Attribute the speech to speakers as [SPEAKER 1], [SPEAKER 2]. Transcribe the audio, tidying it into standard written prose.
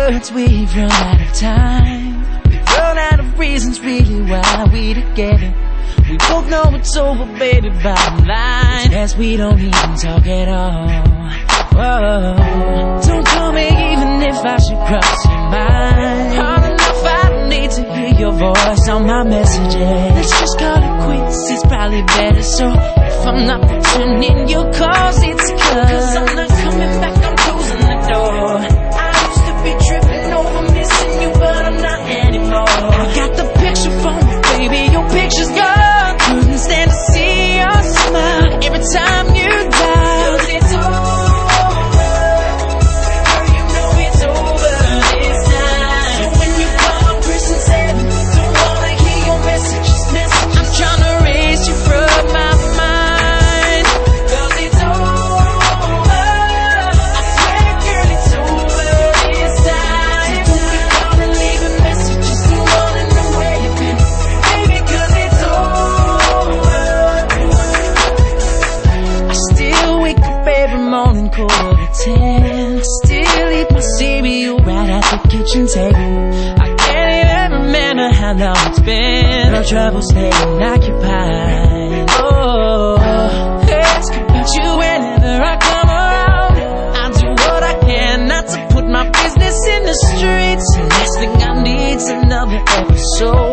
[SPEAKER 1] words, we've run out of time. We've run out of reasons really why we together. We both know it's over, baby, bottom line. Guess we don't even talk at all. Whoa. Don't call me even if I should cross your mind. Hard enough, I don't need to hear your voice on my messages. Let's just call it quits, it's probably better. So if I'm not returning your calls, it's cause I'm not coming back, I'm closing the door. I used to be tripping over missing you, but I'm not anymore. I got the picture from you, baby, your picture's gone. Couldn't stand to see your smile every time you dial. Cause it's over. Still eat my cereal right at the kitchen table. I can't even remember how long it's been. No trouble staying occupied. Oh, ask about you whenever I come around. I do what I can not to put my business in the streets. The last thing I need's another episode